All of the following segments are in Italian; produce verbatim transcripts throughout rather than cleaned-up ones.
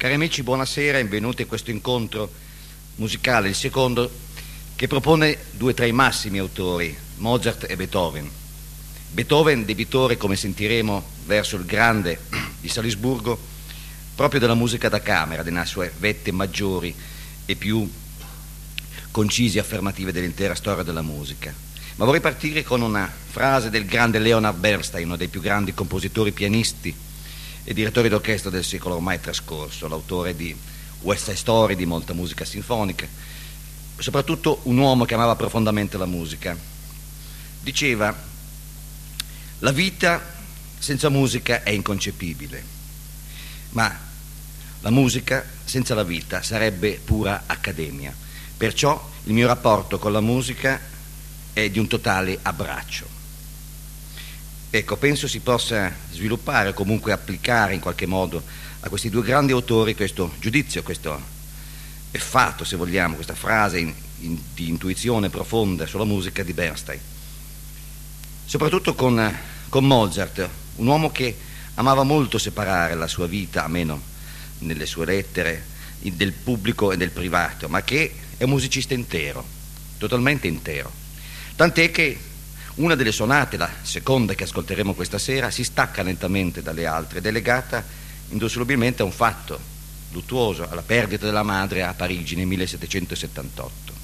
Cari amici, buonasera, benvenuti a questo incontro musicale, il secondo, che propone due tra i massimi autori, Mozart e Beethoven. Beethoven, debitore, come sentiremo, verso il grande di Salisburgo, proprio della musica da camera, delle sue vette maggiori e più concisi affermative dell'intera storia della musica. Ma vorrei partire con una frase del grande Leonard Bernstein, uno dei più grandi compositori, pianisti e direttori d'orchestra del secolo ormai trascorso, l'autore di West Side Story, di molta musica sinfonica, soprattutto un uomo che amava profondamente la musica. Diceva: la vita senza musica è inconcepibile, ma la musica senza la vita sarebbe pura accademia. Perciò il mio rapporto con la musica è di un totale abbraccio. Ecco, penso si possa sviluppare o comunque applicare in qualche modo a questi due grandi autori questo giudizio, questo effatto, se vogliamo, questa frase in, in, di intuizione profonda sulla musica di Bernstein. Soprattutto con, con Mozart, un uomo che amava molto separare la sua vita, almeno nelle sue lettere, del pubblico e del privato, ma che è un musicista intero, totalmente intero. Tant'è che una delle sonate, la seconda che ascolteremo questa sera, si stacca lentamente dalle altre ed è legata indissolubilmente a un fatto luttuoso, alla perdita della madre a Parigi nel millesettecentosettantotto.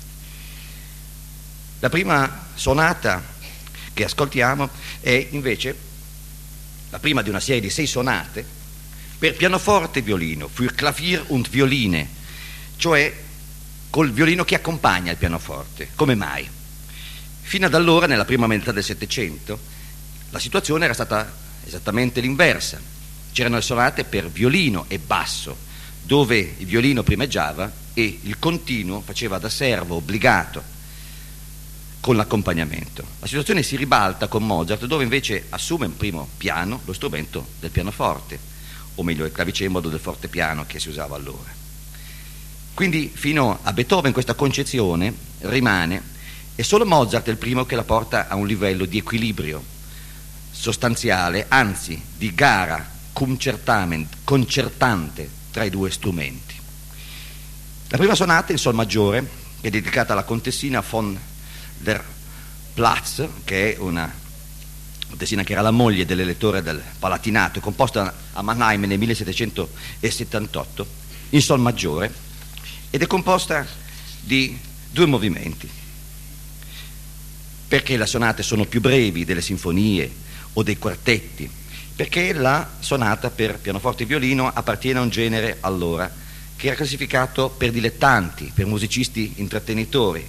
La prima sonata che ascoltiamo è invece la prima di una serie di sei sonate per pianoforte e violino, für Klavier und Violine, cioè col violino che accompagna il pianoforte. Come mai? Fino ad allora, nella prima metà del Settecento, la situazione era stata esattamente l'inversa. C'erano le sonate per violino e basso, dove il violino primeggiava e il continuo faceva da servo obbligato con l'accompagnamento. La situazione si ribalta con Mozart, dove invece assume in primo piano lo strumento del pianoforte, o meglio il clavicembalo del fortepiano che si usava allora. Quindi fino a Beethoven questa concezione rimane, e solo Mozart è il primo che la porta a un livello di equilibrio sostanziale, anzi di gara concertante tra i due strumenti. La prima sonata in sol maggiore è dedicata alla contessina von der Platz, che è una contessina che era la moglie dell'elettore del Palatinato, composta a Mannheim nel millesettecentosettantotto in sol maggiore, ed è composta di due movimenti. Perché le sonate sono più brevi delle sinfonie o dei quartetti? Perché la sonata per pianoforte e violino appartiene a un genere allora che era classificato per dilettanti, per musicisti intrattenitori,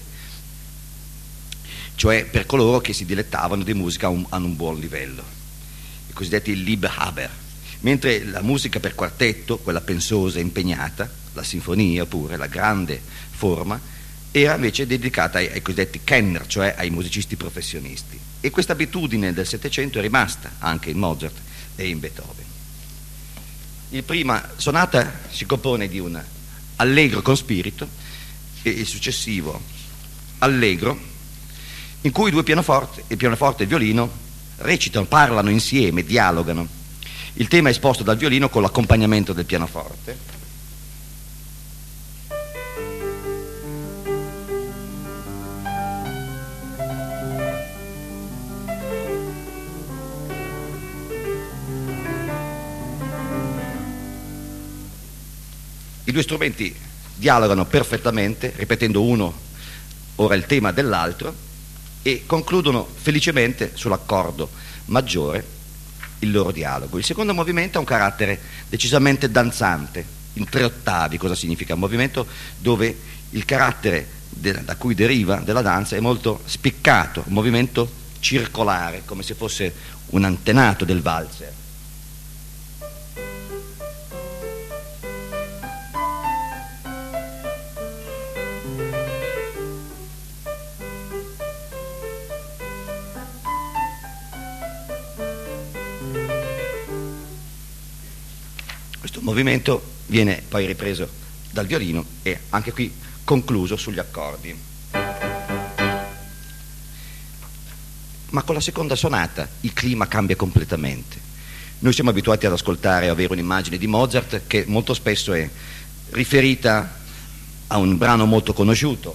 cioè per coloro che si dilettavano di musica a un, a un buon livello, i cosiddetti Liebhaber, mentre la musica per quartetto, quella pensosa e impegnata, la sinfonia pure, la grande forma, era invece dedicata ai, ai cosiddetti Kenner, cioè ai musicisti professionisti. E questa abitudine del Settecento è rimasta anche in Mozart e in Beethoven. Il prima sonata si compone di un allegro con spirito e il successivo allegro, in cui due pianoforti, il pianoforte e il violino, recitano, parlano insieme, dialogano. Il tema è esposto dal violino con l'accompagnamento del pianoforte. I due strumenti dialogano perfettamente, ripetendo uno ora il tema dell'altro, e concludono felicemente sull'accordo maggiore il loro dialogo. Il secondo movimento ha un carattere decisamente danzante, in tre ottavi. Cosa significa? Un movimento dove il carattere de- da cui deriva della danza è molto spiccato, un movimento circolare, come se fosse un antenato del valzer. Questo movimento viene poi ripreso dal violino e anche qui concluso sugli accordi. Ma con la seconda sonata il clima cambia completamente. Noi siamo abituati ad ascoltare e avere un'immagine di Mozart che molto spesso è riferita a un brano molto conosciuto,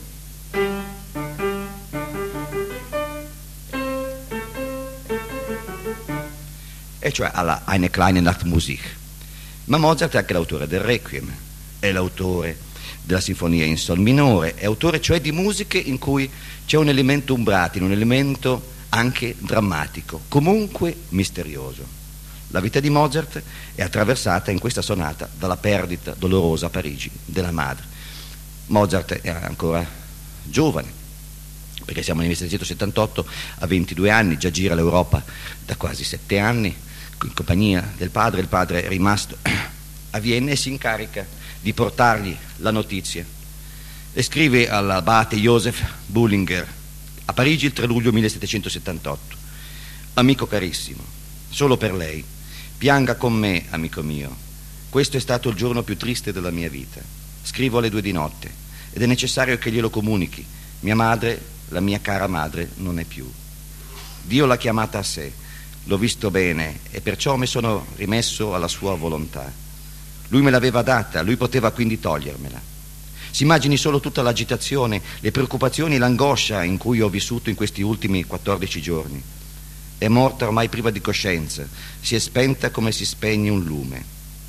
e cioè alla Eine kleine Nachtmusik. Ma Mozart è anche l'autore del Requiem, è l'autore della sinfonia in sol minore, è autore cioè di musiche in cui c'è un elemento umbratile, un elemento anche drammatico, comunque misterioso. La vita di Mozart è attraversata in questa sonata dalla perdita dolorosa a Parigi della madre. Mozart è ancora giovane, perché siamo nel millesettecentosettantotto, ha ventidue anni, già gira l'Europa da quasi sette anni, in compagnia del padre. Il padre è rimasto a Vienna e si incarica di portargli la notizia e scrive all'abate Joseph Bullinger a Parigi il tre luglio millesettecentosettantotto: amico carissimo, solo per lei, pianga con me, amico mio, questo è stato il giorno più triste della mia vita, scrivo alle due di notte ed è necessario che glielo comunichi, mia madre, la mia cara madre, non è più, Dio l'ha chiamata a sé, l'ho visto bene e perciò mi sono rimesso alla sua volontà. Lui me l'aveva data, lui poteva quindi togliermela. Si immagini solo tutta l'agitazione, le preoccupazioni e l'angoscia in cui ho vissuto in questi ultimi quattordici giorni. È morta ormai priva di coscienza, si è spenta come si spegne un lume.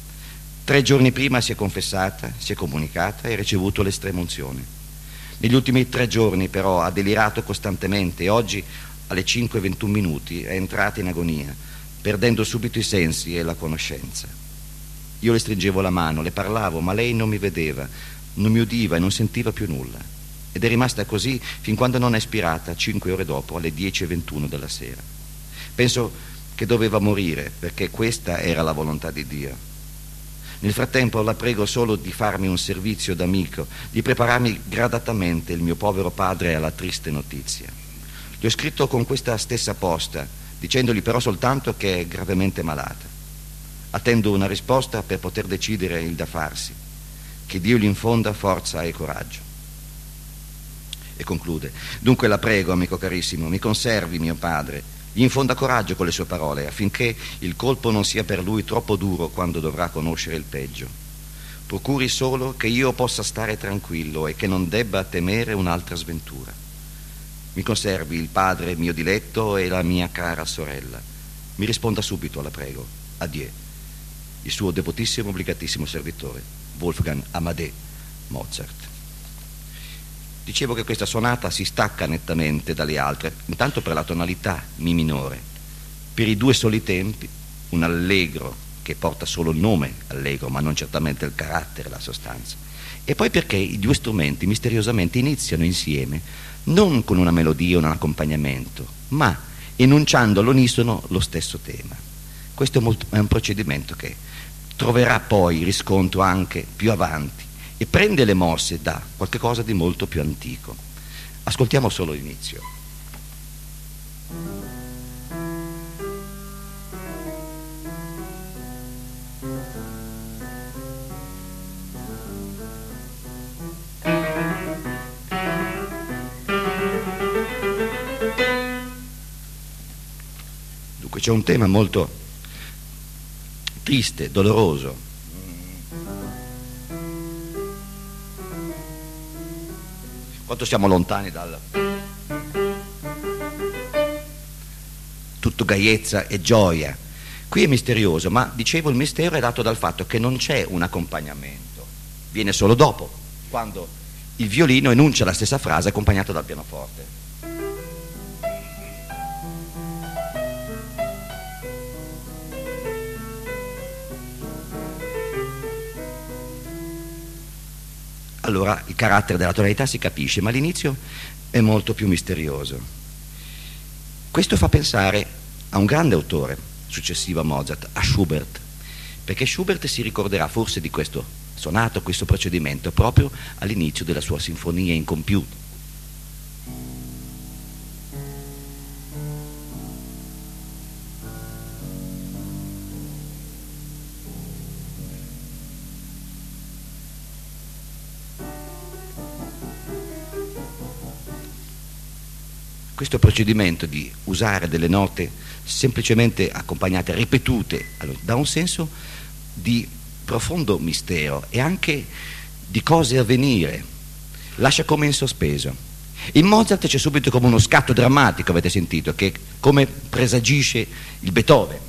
Tre giorni prima si è confessata, si è comunicata e ha ricevuto l'estrema unzione. Negli ultimi tre giorni però ha delirato costantemente e oggi alle cinque e ventuno minuti è entrata in agonia, perdendo subito i sensi e la conoscenza. Io le stringevo la mano, le parlavo, ma lei non mi vedeva, non mi udiva e non sentiva più nulla. Ed è rimasta così fin quando non è espirata, cinque ore dopo, alle dieci e ventuno della sera. Penso che doveva morire, perché questa era la volontà di Dio. Nel frattempo la prego solo di farmi un servizio d'amico, di prepararmi gradatamente il mio povero padre alla triste notizia. Gli ho scritto con questa stessa posta, dicendogli però soltanto che è gravemente malata. Attendo una risposta per poter decidere il da farsi. Che Dio gli infonda forza e coraggio. E conclude: dunque la prego, amico carissimo, mi conservi mio padre, gli infonda coraggio con le sue parole, affinché il colpo non sia per lui troppo duro quando dovrà conoscere il peggio. Procuri solo che io possa stare tranquillo e che non debba temere un'altra sventura. Mi conservi il padre mio diletto e la mia cara sorella. Mi risponda subito, la prego. Addio. Il suo devotissimo, obbligatissimo servitore, Wolfgang Amadè Mozart. Dicevo che questa sonata si stacca nettamente dalle altre, intanto per la tonalità mi minore, per i due soli tempi, un allegro che porta solo il nome allegro, ma non certamente il carattere, la sostanza, e poi perché i due strumenti misteriosamente iniziano insieme, non con una melodia o un accompagnamento, ma enunciando all'unisono lo stesso tema. Questo è, molto, è un procedimento che troverà poi riscontro anche più avanti e prende le mosse da qualche cosa di molto più antico. Ascoltiamo solo l'inizio. Dunque c'è un tema molto triste, doloroso. Quanto siamo lontani dal tutto gaiezza e gioia. Qui è misterioso, ma dicevo il mistero è dato dal fatto che non c'è un accompagnamento, viene solo dopo, quando il violino enuncia la stessa frase accompagnata dal pianoforte. Allora il carattere della tonalità si capisce, ma l'inizio è molto più misterioso. Questo fa pensare a un grande autore successivo a Mozart, a Schubert, perché Schubert si ricorderà forse di questo sonato, questo procedimento, proprio all'inizio della sua sinfonia incompiuta. Questo procedimento di usare delle note semplicemente accompagnate, ripetute, da un senso di profondo mistero e anche di cose a venire, lascia come in sospeso. In Mozart c'è subito come uno scatto drammatico, avete sentito, che come presagisce il Beethoven.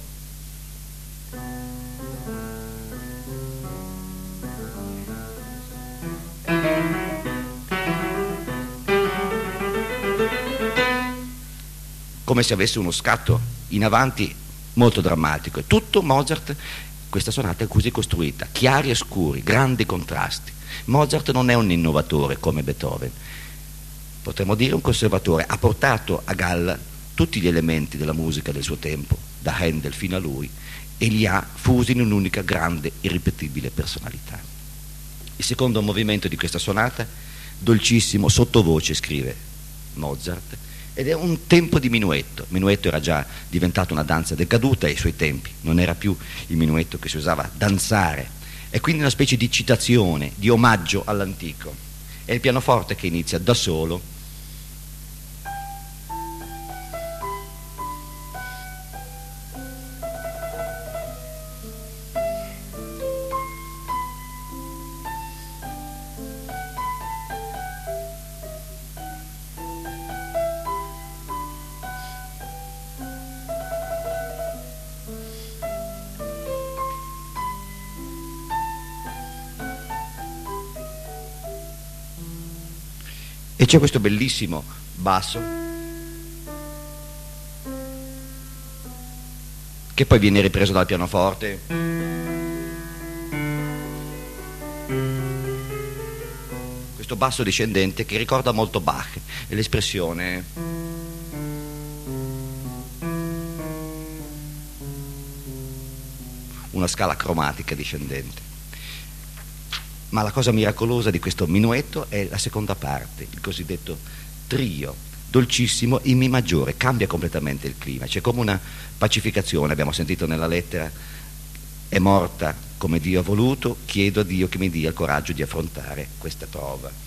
Come se avesse uno scatto in avanti molto drammatico. E tutto Mozart, questa sonata è così costruita, chiari e scuri, grandi contrasti. Mozart non è un innovatore come Beethoven, potremmo dire un conservatore, ha portato a galla tutti gli elementi della musica del suo tempo, da Handel fino a lui, e li ha fusi in un'unica grande, irripetibile personalità. Il secondo movimento di questa sonata, dolcissimo, sottovoce, scrive Mozart, ed è un tempo di minuetto. Il minuetto era già diventato una danza decaduta ai suoi tempi, non era più il minuetto che si usava danzare, è quindi una specie di citazione, di omaggio all'antico. È il pianoforte che inizia da solo. E c'è questo bellissimo basso che poi viene ripreso dal pianoforte. Questo basso discendente che ricorda molto Bach e l'espressione una scala cromatica discendente. Ma la cosa miracolosa di questo minuetto è la seconda parte, il cosiddetto trio, dolcissimo in Mi maggiore, cambia completamente il clima, c'è come una pacificazione, abbiamo sentito nella lettera, è morta come Dio ha voluto, chiedo a Dio che mi dia il coraggio di affrontare questa prova.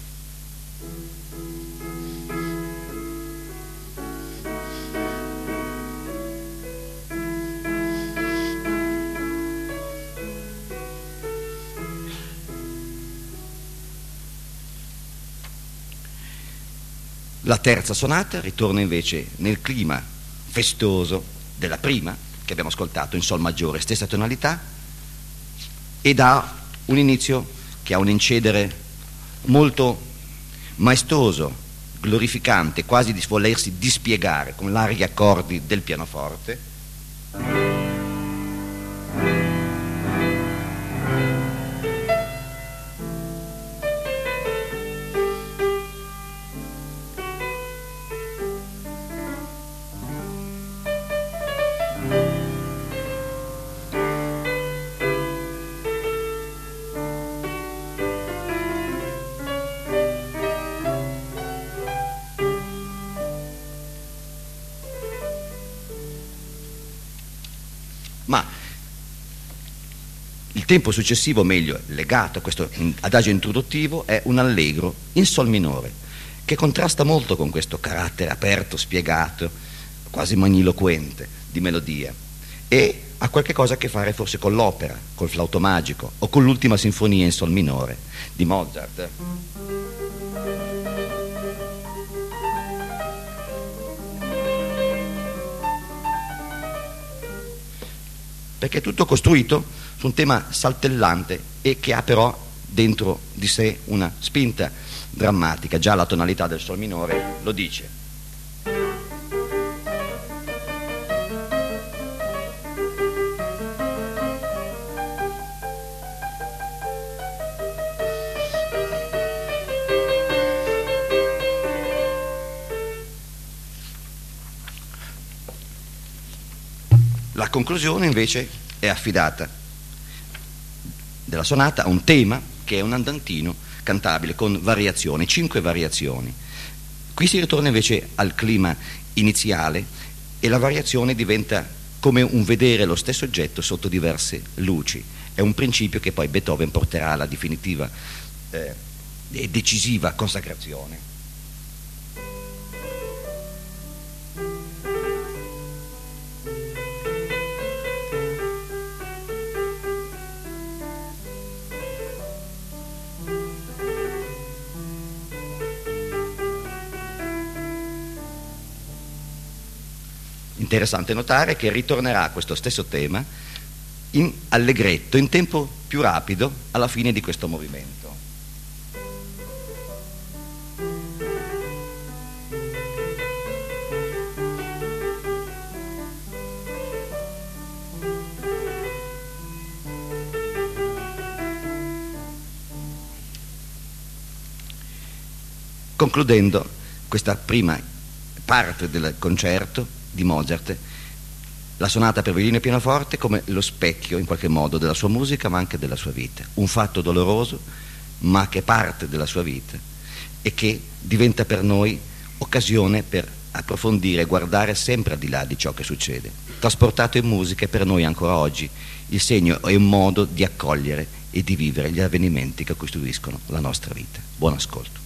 La terza sonata ritorna invece nel clima festoso della prima, che abbiamo ascoltato in Sol maggiore, stessa tonalità, ed ha un inizio che ha un incedere molto maestoso, glorificante, quasi di volersi dispiegare con larghi accordi del pianoforte. Ma il tempo successivo, meglio legato a questo adagio introduttivo, è un allegro in sol minore che contrasta molto con questo carattere aperto, spiegato, quasi magniloquente di melodia, e ha qualche cosa a che fare forse con l'opera, col flauto magico o con l'ultima sinfonia in sol minore di Mozart. Perché è tutto costruito su un tema saltellante e che ha però dentro di sé una spinta drammatica. Già la tonalità del sol minore lo dice. La conclusione invece è affidata della sonata a un tema che è un andantino cantabile con variazioni, cinque variazioni. Qui si ritorna invece al clima iniziale e la variazione diventa come un vedere lo stesso oggetto sotto diverse luci. È un principio che poi Beethoven porterà alla definitiva eh, e decisiva consacrazione. Interessante notare che ritornerà questo stesso tema in allegretto, in tempo più rapido, alla fine di questo movimento. Concludendo questa prima parte del concerto di Mozart, la sonata per violino e pianoforte come lo specchio in qualche modo della sua musica ma anche della sua vita, un fatto doloroso ma che è parte della sua vita e che diventa per noi occasione per approfondire e guardare sempre al di là di ciò che succede. Trasportato in musica è per noi ancora oggi il segno e un modo di accogliere e di vivere gli avvenimenti che costituiscono la nostra vita. Buon ascolto.